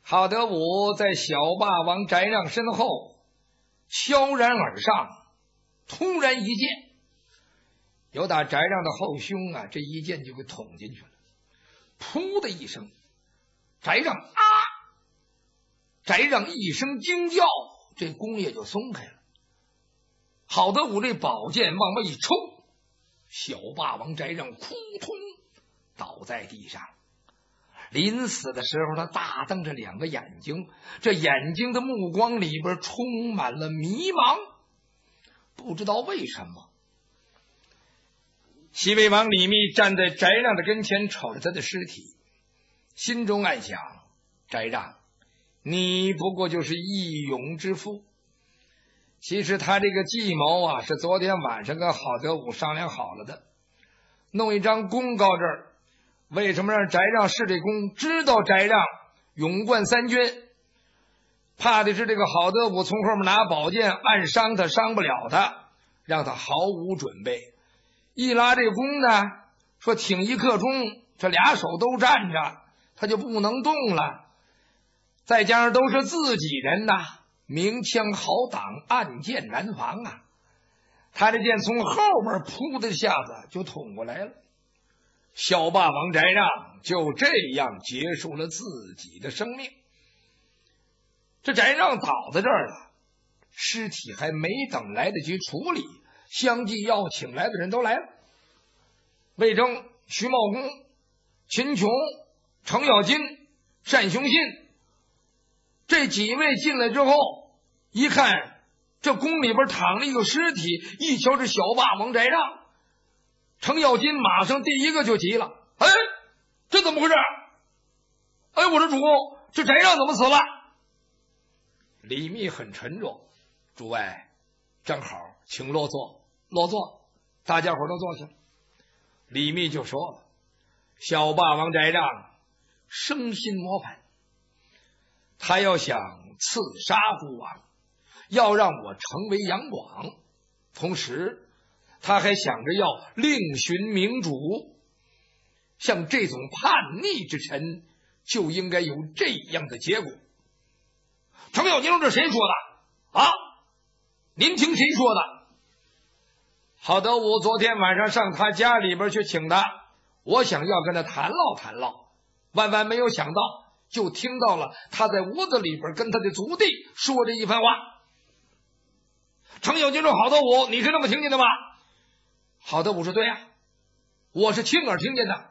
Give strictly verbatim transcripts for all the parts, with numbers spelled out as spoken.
郝德武在小霸王翟让身后悄然而上，突然一剑，有打翟让的后胸啊，这一剑就给捅进去了。噗的一声，翟让啊，翟让一声惊叫，这弓也就松开了。郝德武这宝剑往外一抽，小霸王翟让扑通倒在地上。临死的时候，他大瞪着两个眼睛，这眼睛的目光里边充满了迷茫。不知道为什么，西魏王李密站在翟让的跟前，瞅着他的尸体，心中暗想：翟让，你不过就是义勇之妇。其实他这个计谋啊，是昨天晚上跟郝德武商量好了的，弄一张公告这儿。为什么让翟让试这功？知道翟让勇冠三军，怕的是这个郝德武从后面拿宝剑暗伤他，伤不了他，让他毫无准备。一拉这弓呢，说挺一刻钟，这俩手都站着，他就不能动了。再加上都是自己人呐，明枪好挡，暗箭难防啊。他这剑从后边扑的下子就捅过来了。小霸王翟让就这样结束了自己的生命。这翟让倒在这儿了，尸体还没等来得及处理，相继要请来的人都来了。魏征、徐茂公、秦琼、程咬金、单雄信这几位进来之后，一看这宫里边躺了一个尸体，一瞧是小霸王翟让，程咬金马上第一个就急了：哎，这怎么回事？哎，我说主公，这翟让怎么死了？李密很沉着：诸位正好，请落座，落座。大家伙都坐下。李密就说了：小霸王翟让生心模范，他要想刺杀孤王，要让我成为杨广，同时他还想着要另寻明主。像这种叛逆之臣，就应该有这样的结果。程咬金说：这谁说的啊？您听谁说的？郝德武昨天晚上上他家里边去请他，我想要跟他谈唠谈唠，万万没有想到，就听到了他在屋子里边跟他的族弟说这一番话。程咬金说：郝德武，你是那么听见的吗？郝德武说：对呀、啊，我是亲耳听见的。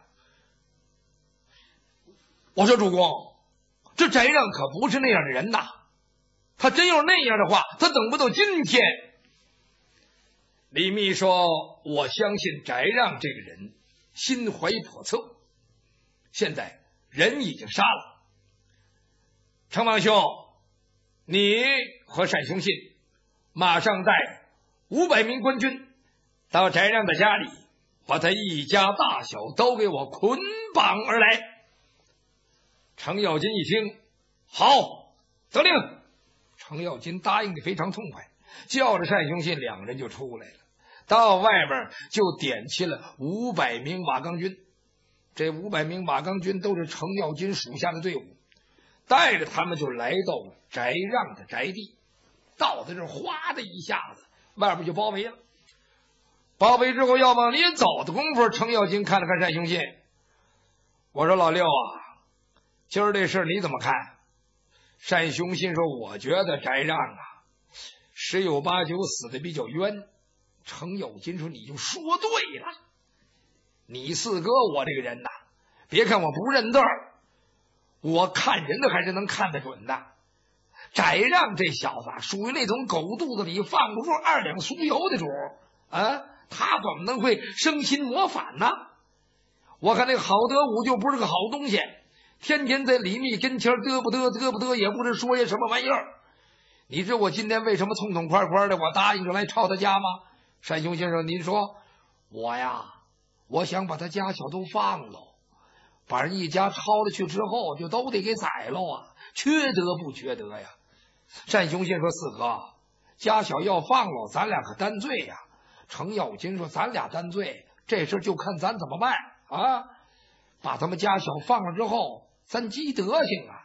我说：主公，这翟让可不是那样的人呐，他真要是那样的话，他等不到今天。李密说：我相信翟让这个人心怀叵测，现在人已经杀了。程王兄，你和单雄信马上带五百名官军到翟让的家里，把他一家大小都给我捆绑而来。程咬金一听，好，得令。程咬金答应的非常痛快，叫着单雄信，两个人就出来了，到外边就点齐了五百名瓦岗军。这五百名瓦岗军都是程咬金属下的队伍，带着他们就来到翟让的宅地。到在这哗的一下子，外边就包围了。包围之后要往里走的功夫，程咬金看了看单雄信，我说：老六啊，今儿这事你怎么看？单雄信说：我觉得翟让啊，十有八九死的比较冤。程咬金说：你就说对了，你四哥我这个人呐，别看我不认字儿，我看人的还是能看得准的。翟让这小子属于那种狗肚子里放不住二两酥油的主啊，他怎么能会生心谋反呢？我看那个郝德武就不是个好东西，天天在李密跟前嘚不嘚嘚不嘚，也不知说些什么玩意儿。你知道我今天为什么痛痛快快的我答应着来抄他家吗？单雄先生，您说我呀，我想把他家小都放了，把人一家抄了去之后就都得给宰了啊，缺德不缺德呀？单雄信说：四哥，家小要放了，咱俩可担罪呀。程咬金说：咱俩担罪，这事就看咱怎么办啊。把他们家小放了之后，咱积德行啊，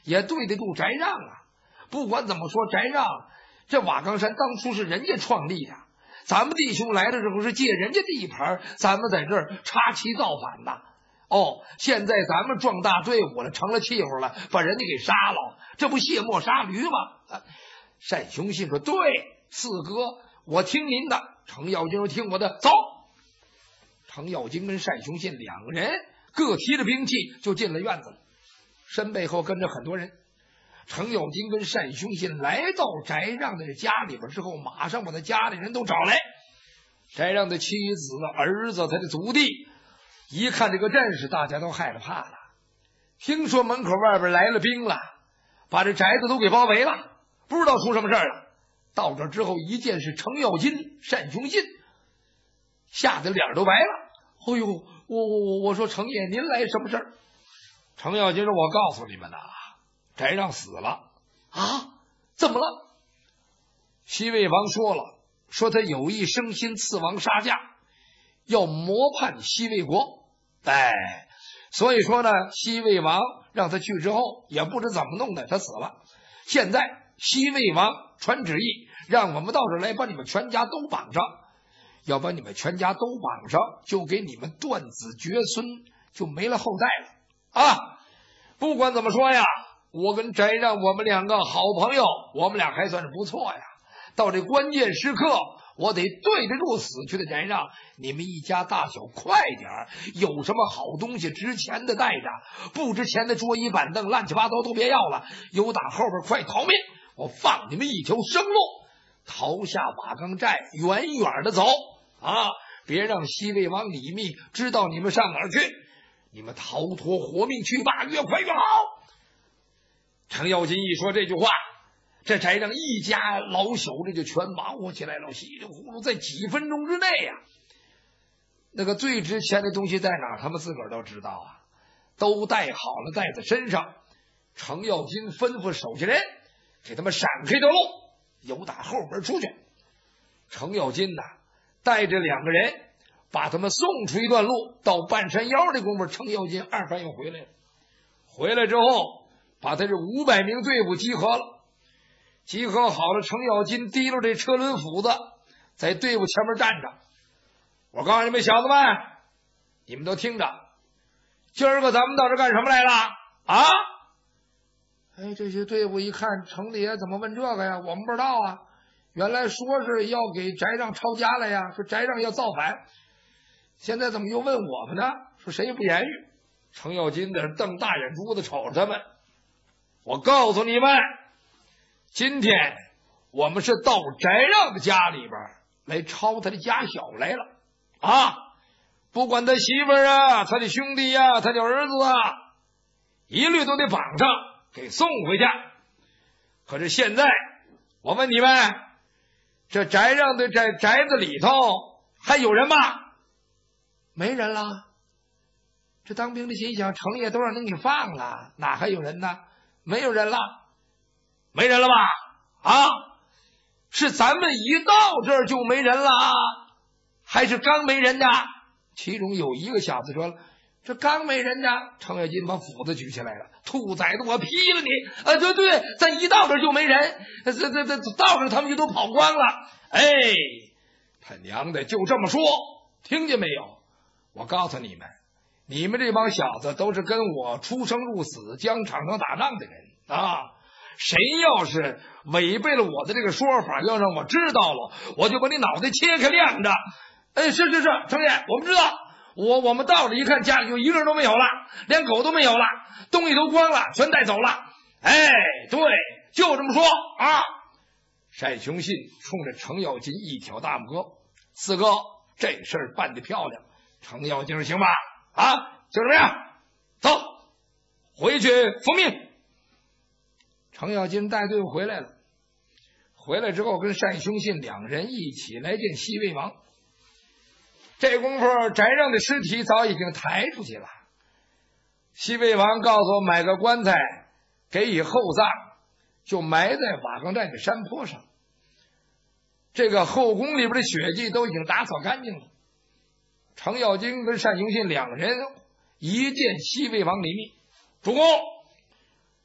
也对得住翟让啊。不管怎么说，翟让这瓦岗山当初是人家创立的，咱们弟兄来的时候是借人家地盘，咱们在这儿插旗造反的。哦，现在咱们壮大队伍了，成了气候了，把人家给杀了，这不卸磨杀驴吗？啊、单雄信说：“对，四哥，我听您的。”程咬金说：“听我的，走。”程咬金跟单雄信两个人各提着兵器就进了院子了，身背后跟着很多人。程咬金跟单雄信来到翟让的家里边之后，马上把他家里人都找来，翟让的妻子、儿子、他的族弟。一看这个阵势，大家都害了怕了。听说门口外边来了兵了，把这宅子都给包围了，不知道出什么事了。到这之后一见是程咬金、单雄信，吓得脸都白了。哎呦，我我我我说程爷，您来什么事儿？程咬金说：“我告诉你们呐，翟让死了。”啊？怎么了？西魏王说了，说他有意生心刺王杀驾，要谋叛西魏国。哎，所以说呢，西魏王让他去之后，也不知怎么弄的，他死了。现在西魏王传旨意，让我们到这儿来把你们全家都绑上，要把你们全家都绑上，就给你们断子绝孙，就没了后代了啊！不管怎么说呀，我跟翟让我们两个好朋友，我们俩还算是不错呀。到这关键时刻，我得对得住死去的翟让，你们一家大小快点儿，有什么好东西值钱的带着，不值钱的桌椅板凳乱七八糟都别要了，有打后边快逃命，我放你们一条生路，逃下瓦岗寨，远远的走啊！别让西魏王李密知道你们上哪儿去，你们逃脱活命去吧，越快越好。程咬金一说这句话，这翟让一家老小这就全忙活起来了，稀里糊涂，在几分钟之内呀、啊，那个最值钱的东西在哪儿，他们自个儿都知道啊，都带好了，带在身上。程咬金吩咐手下人给他们闪开道路，由打后边出去。程咬金呐，带着两个人把他们送出一段路，到半山腰的功夫，程咬金二番又回来了。回来之后，把他这五百名队伍集合了。集合好了，程咬金提溜这车轮斧子，在队伍前面站着。我告诉你们小子们，你们都听着，今儿个咱们到这干什么来了啊？哎，这些队伍一看，程大爷怎么问这个呀？我们不知道啊。原来说是要给翟让抄家了呀，说翟让要造反，现在怎么又问我们呢？说谁也不言语。程咬金在这瞪大眼珠子瞅着他们。我告诉你们，今天我们是到翟让的家里边来抄他的家小来了啊！不管他媳妇儿啊，他的兄弟啊，他的儿子啊，一律都得绑上，给送回去。可是现在我问你们，这翟让的这宅子里头还有人吗？没人了。这当兵的心想，程爷都让人给放了，哪还有人呢？没有人了。没人了吧？啊，是咱们一到这儿就没人了，还是刚没人呢？其中有一个小子说了，这刚没人呢。程咬金把斧子举起来了，兔崽子，我劈了你！啊，对对，咱一到这儿就没人，这这这到这儿他们就都跑光了。哎，他娘的，就这么说，听见没有？我告诉你们，你们这帮小子都是跟我出生入死、疆场上打仗的人啊！谁要是违背了我的这个说法，要让我知道了，我就把你脑袋切开晾着。哎，是是是，程爷，我们知道。我我们到了一看，家里就一个人都没有了，连狗都没有了，东西都光了，全带走了。哎，对，就这么说啊。单雄信冲着程咬金一挑大拇哥，四哥，这事儿办得漂亮。程咬金行吧？啊，就这么样，走，回去复命。程咬金带队伍回来了，回来之后跟单雄信两人一起来见西魏王。这功夫，翟让的尸体早已经抬出去了。西魏王告诉我，买个棺材给以厚葬，就埋在瓦岗寨的山坡上。这个后宫里边的血迹都已经打扫干净了。程咬金跟单雄信两人一见西魏王李密，主公，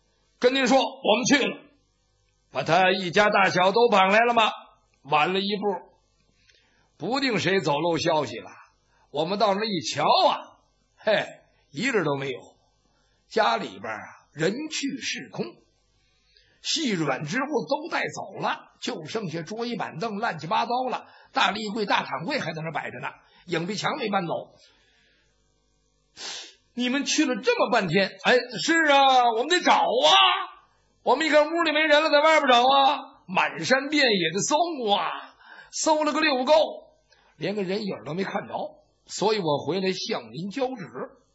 跟您说，我们去了，把他一家大小都绑来了吗？晚了一步，不定谁走漏消息了。我们到那一瞧啊，嘿，一个都没有。家里边啊，人去事空，细软之物都带走了，就剩下桌椅板凳乱七八糟了。大立柜、大躺柜还在那摆着呢，影壁墙没搬走。你们去了这么半天，哎，是啊，我们得找啊。我们一看屋里没人了，在外边找啊，满山遍野的搜啊，搜了个溜够，连个人影都没看着。所以我回来向您交旨。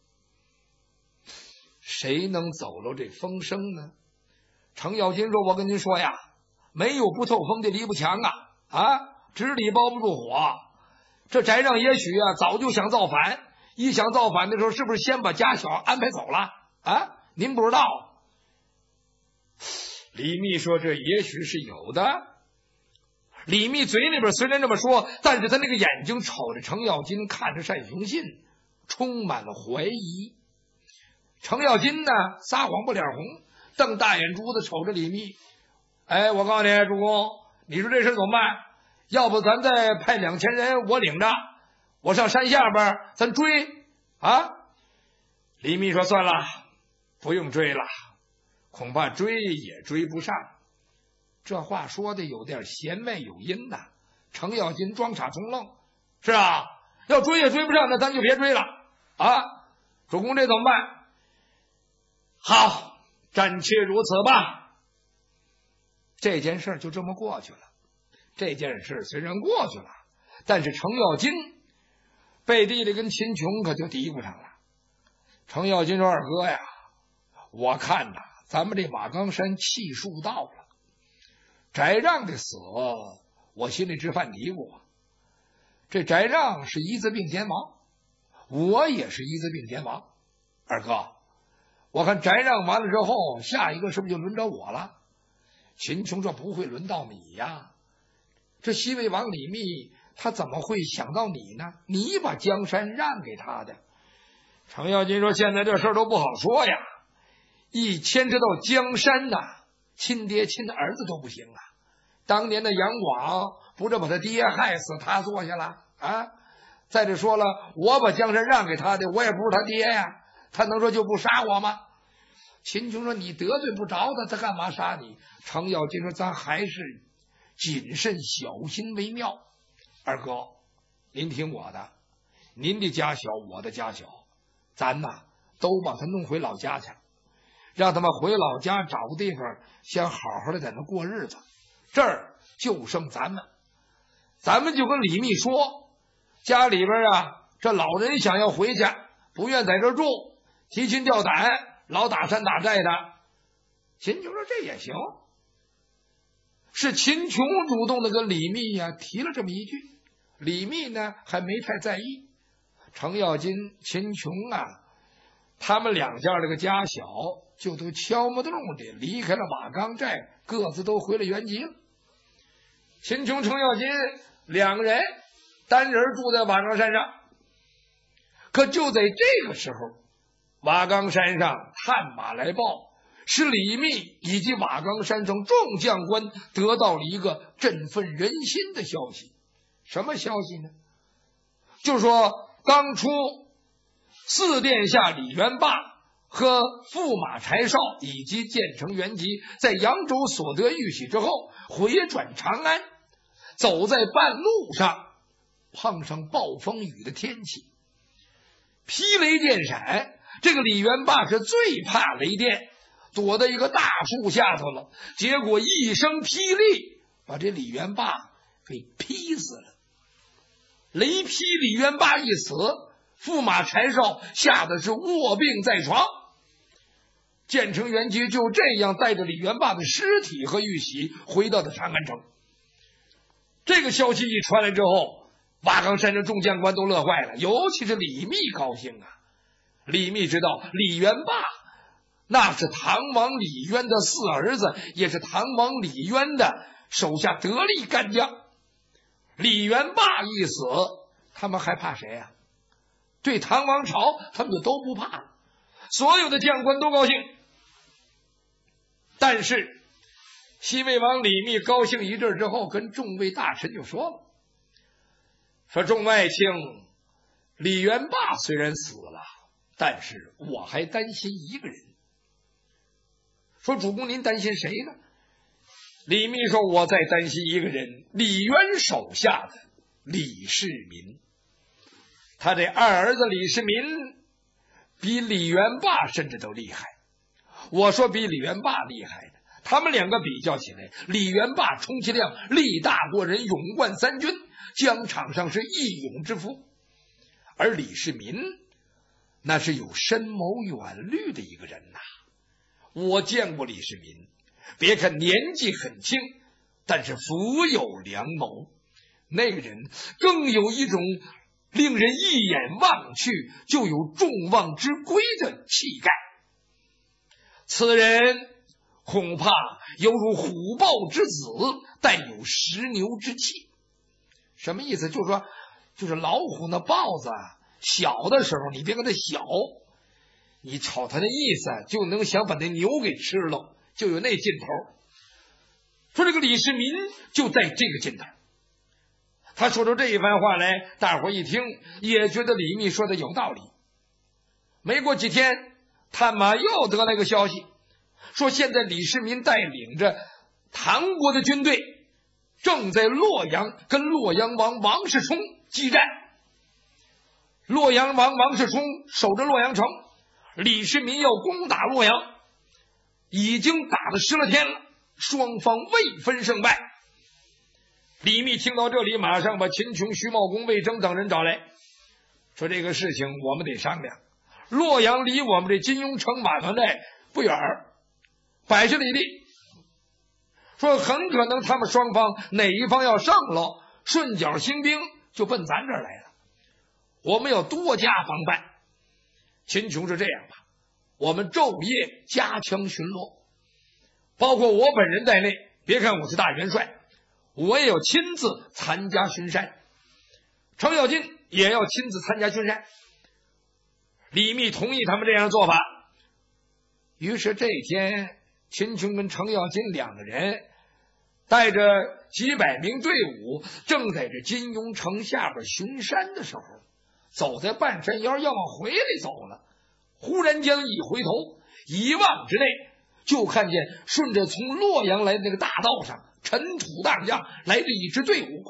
谁能走漏这风声呢？程咬金说，我跟您说呀，没有不透风的篱笆墙啊，啊，纸里包不住火。这翟让也许啊早就想造反，一想造反的时候，是不是先把家小安排走了啊？您不知道。李密说，这也许是有的。李密嘴里边虽然这么说，但是他那个眼睛瞅着程咬金，看着单雄信，充满了怀疑。程咬金呢，撒谎不脸红，瞪大眼珠子瞅着李密。哎，我告诉你，主公，你说这事怎么办？要不咱再派两千人，我领着，我上山下边咱追啊？李密说，算了，不用追了，恐怕追也追不上。这话说的有点弦外有音呐。程咬金装傻充愣，是啊，要追也追不上，那咱就别追了啊！主公，这怎么办？好，暂且如此吧。这件事就这么过去了。这件事虽然过去了，但是程咬金背地里跟秦琼可就嘀咕上了。程咬金说，二哥呀，我看呐，咱们这马岗山气数到了。翟让的死，我心里直犯嘀咕啊。这翟让是一字并肩亡，我也是一字并肩亡。二哥，我看翟让完了之后，下一个是不是就轮着我了？秦琼说，不会轮到你呀。这西魏王李密他怎么会想到你呢？你把江山让给他的。程咬金说，现在这事儿都不好说呀，一牵扯到江山呐、啊，亲爹亲儿子都不行啊。当年的杨广不是把他爹害死，他坐下了啊？再者说了，我把江山让给他的，我也不是他爹呀，他能说就不杀我吗？秦琼说，你得罪不着他，他干嘛杀你？程咬金说，咱还是谨慎小心为妙。二哥，您听我的，您的家小，我的家小，咱呐都把他弄回老家去，让他们回老家找个地方，先好好的在那过日子。这儿就剩咱们，咱们就跟李密说，家里边啊，这老人想要回去，不愿在这儿住，提心吊胆，老打山打寨的。秦琼说，这也行。是秦琼主动的跟李密呀、啊、提了这么一句，李密呢还没太在意。程咬金、秦琼啊，他们两家这个家小，就都悄没动的离开了马岗寨，各自都回了原籍了。秦琼、程咬金两个人单人住在马岗山上。可就在这个时候，马岗山上探马来报，使李密以及马岗山上众将官得到了一个振奋人心的消息。什么消息呢？就是说，当初四殿下李元霸和驸马柴绍以及建成元吉在扬州所得玉玺之后，回转长安，走在半路上碰上暴风雨的天气，霹雷电闪。这个李元霸是最怕雷电，躲在一个大树下头了，结果一声霹雳把这李元霸给劈死了。雷劈李元霸一死，驸马柴绍吓得是卧病在床。建成元吉就这样带着李元霸的尸体和玉玺回到了长安城。这个消息一传来之后，马岗山的众将官都乐坏了，尤其是李密高兴啊。李密知道李元霸那是唐王李渊的四儿子，也是唐王李渊的手下得力干将。李元霸一死，他们还怕谁啊？对唐王朝他们就都不怕了。所有的将官都高兴。 但是西魏王李密高兴一阵之后，跟众位大臣就说了，说众爱卿，李元霸虽然死了，但是我还担心一个人。说主公您担心谁呢？李密说我在担心一个人，李渊手下的李世民。他这二儿子李世民比李元霸甚至都厉害。我说比李元霸厉害的，他们两个比较起来，李元霸充其量力大过人，勇冠三军，疆场上是义勇之夫。而李世民那是有深谋远虑的一个人呐、啊。我见过李世民，别看年纪很轻，但是福有良谋。那个人更有一种令人一眼望去就有众望之归的气概。此人恐怕犹如虎豹之子，带有石牛之气。什么意思？就是说，就是老虎那豹子小的时候，你别跟它小，你瞅他那意思，就能想把那牛给吃了，就有那劲头。说这个李世民就在这个劲头。他说出这一番话来，大伙一听也觉得李密说的有道理。没过几天，探马又得来个消息，说现在李世民带领着唐国的军队正在洛阳跟洛阳王王世充激战。洛阳王王世充守着洛阳城，李世民要攻打洛阳，已经打了十来天了，双方未分胜败。李密听到这里，马上把秦琼、徐茂公、魏征等人找来，说这个事情我们得商量。洛阳离我们这金庸城马团寨不远，百十里地，说很可能他们双方哪一方要上了，顺脚兴兵就奔咱这儿来了，我们要多加防范。秦琼是这样吧，我们昼夜加强巡逻，包括我本人在内，别看我是大元帅，我也要亲自参加巡山，程咬金也要亲自参加巡山。李密同意他们这样做法。于是这天，秦琼跟程咬金两个人带着几百名队伍，正在这金庸城下边巡山的时候，走在半山腰要往回来走了，忽然间一回头，一望之内就看见顺着从洛阳来的那个大道上尘土荡漾来着一支队伍。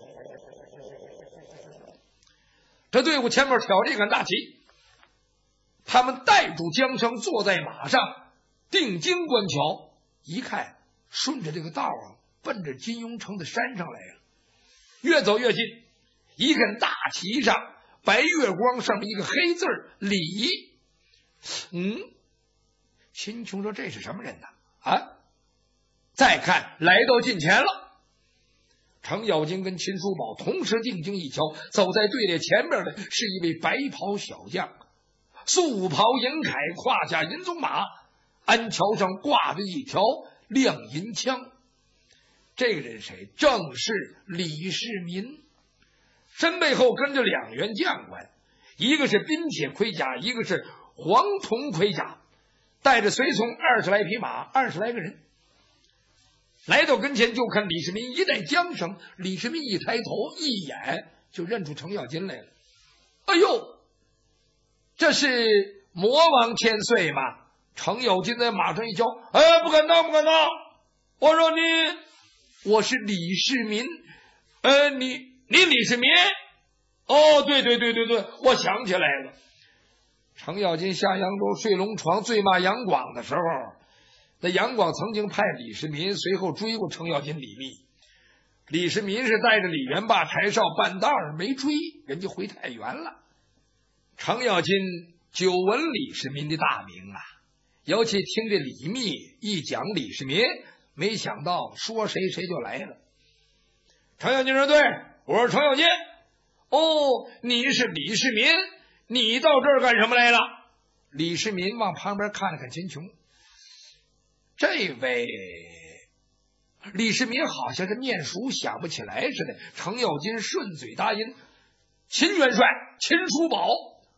这队伍前面挑着一杆大旗，他们带住缰绳，坐在马上，定睛观瞧，一看顺着这个道啊，奔着金庸城的山上来了。越走越近，一看大旗上白月光上面一个黑字李。嗯，秦琼说这是什么人呢？啊，再看来到近前了，程咬金跟秦叔宝同时定睛一瞧，走在队列前面的是一位白袍小将，素袍银铠，胯下银鬃马，鞍桥上挂着一条亮银枪。这个人谁？正是李世民。身背后跟着两员将官，一个是冰铁盔甲，一个是黄铜盔甲，带着随从二十来匹马，二十来个人。来到跟前，就看李世民一带缰绳，李世民一抬头，一眼就认出程咬金来了。哎呦，这是魔王千岁吗？程咬金在马上一瞧，哎，不敢当，不敢当！我说你，我是李世民。呃，你你李世民？哦，对对对对对，我想起来了。程咬金下扬州睡龙床醉骂杨广的时候，那杨广曾经派李世民随后追过程咬金、李密。李世民是带着李元霸、柴少半道儿没追，人家回太原了。程咬金久闻李世民的大名啊，尤其听着李密一讲李世民，没想到说谁谁就来了。程咬金说：“对，我是程咬金。哦，你是李世民，你到这儿干什么来了？”李世民往旁边看了看秦琼，这位李世民好像是面熟想不起来似的。程咬金顺嘴答应：“秦元帅，秦叔宝。”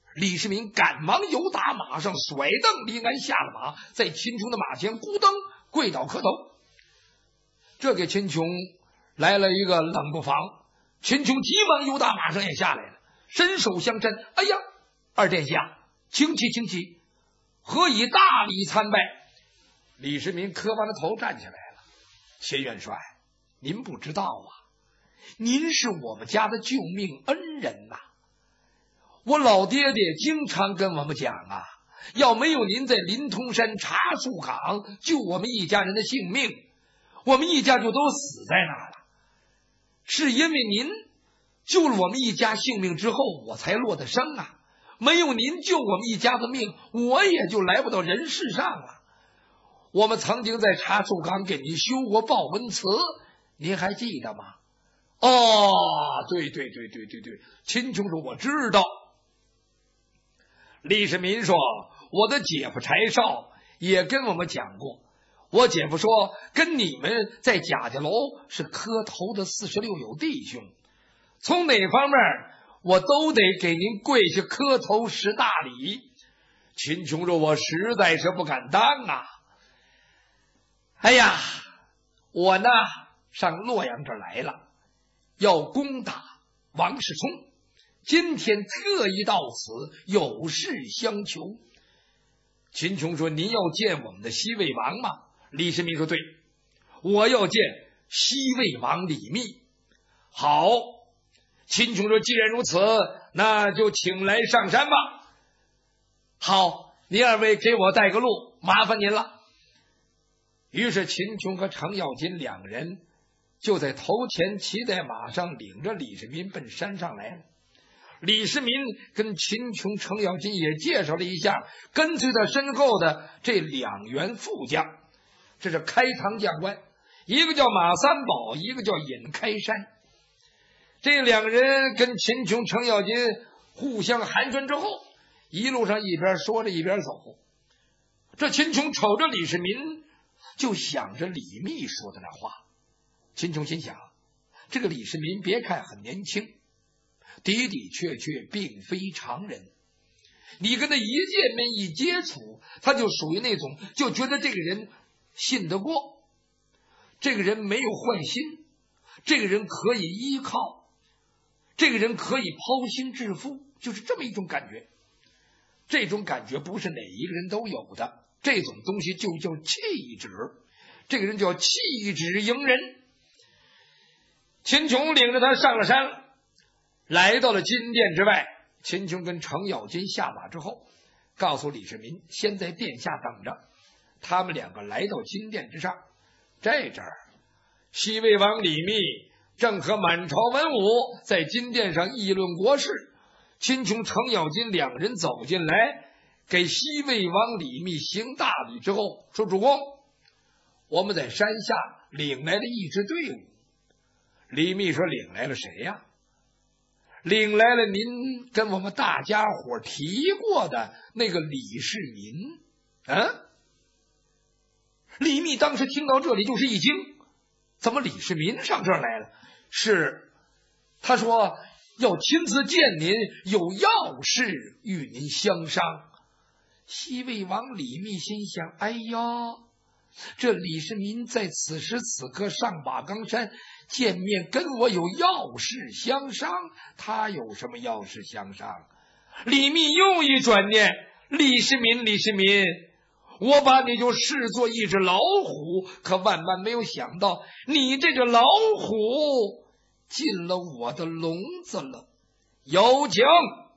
李世民赶忙由打马上，甩蹬离鞍下了马，在秦琼的马前咕噔跪倒磕头。这给秦琼来了一个冷不防，秦琼急忙由打马上也下来了，伸手相搀：“哎呀，二殿下，请起，请起，何以大礼参拜？”李世民磕完了头站起来了：“秦元帅，您不知道啊，您是我们家的救命恩人呐、啊！我老爹爹经常跟我们讲啊，要没有您在临潼山茶树岗救我们一家人的性命，我们一家就都死在那儿了。是因为您救了我们一家性命之后，我才落得生啊！没有您救我们一家的命，我也就来不到人世上了。我们曾经在茶树岗给您修过报恩祠，您还记得吗？”“哦，对对对对对对。”秦琼说：“我知道。”李世民说：“我的姐夫柴绍也跟我们讲过，我姐夫说跟你们在贾家楼是磕头的四十六友弟兄，从哪方面我都得给您跪下磕头十大礼。”秦琼说：“我实在是不敢当啊！哎呀，我呢上洛阳这儿来了，要攻打王世充，今天特意到此，有事相求。”秦琼说：“您要见我们的西魏王吗？”李世民说：“对，我要见西魏王李密。”好，秦琼说：“既然如此，那就请来上山吧。”“好，您二位给我带个路，麻烦您了。”于是秦琼和程咬金两人就在头前骑在马上，领着李世民奔山上来了。李世民跟秦琼、程咬金也介绍了一下跟随他身后的这两员副将，这是开堂将官，一个叫马三宝，一个叫尹开山。这两人跟秦琼、程咬金互相寒暄之后，一路上一边说着一边走。这秦琼瞅着李世民，就想着李密说的那话。秦琼心想，这个李世民别看很年轻，的的确确并非常人。你跟他一见面一接触，他就属于那种就觉得这个人信得过，这个人没有坏心，这个人可以依靠，这个人可以抛心置腹，就是这么一种感觉。这种感觉不是哪一个人都有的，这种东西就叫气质，这个人叫气质迎人。秦琼领着他上了山，来到了金殿之外。秦琼跟程咬金下马之后，告诉李世民先在殿下等着。他们两个来到金殿之上，在这儿西魏王李密正和满朝文武在金殿上议论国事。秦琼、程咬金两人走进来，给西魏王李密行大礼之后说：“主公，我们在山下领来了一支队伍。”李密说：“领来了谁呀？”“领来了您跟我们大家伙提过的那个李世民。”啊！李密当时听到这里就是一惊，怎么李世民上这儿来了？是，他说要亲自见您，有要事与您相商。西魏王李密心想：哎呀，这李世民在此时此刻上马岗山见面，跟我有要事相商，他有什么要事相商？李密又一转念，李世民，李世民，我把你就视作一只老虎，可万万没有想到，你这只老虎进了我的笼子了。有请。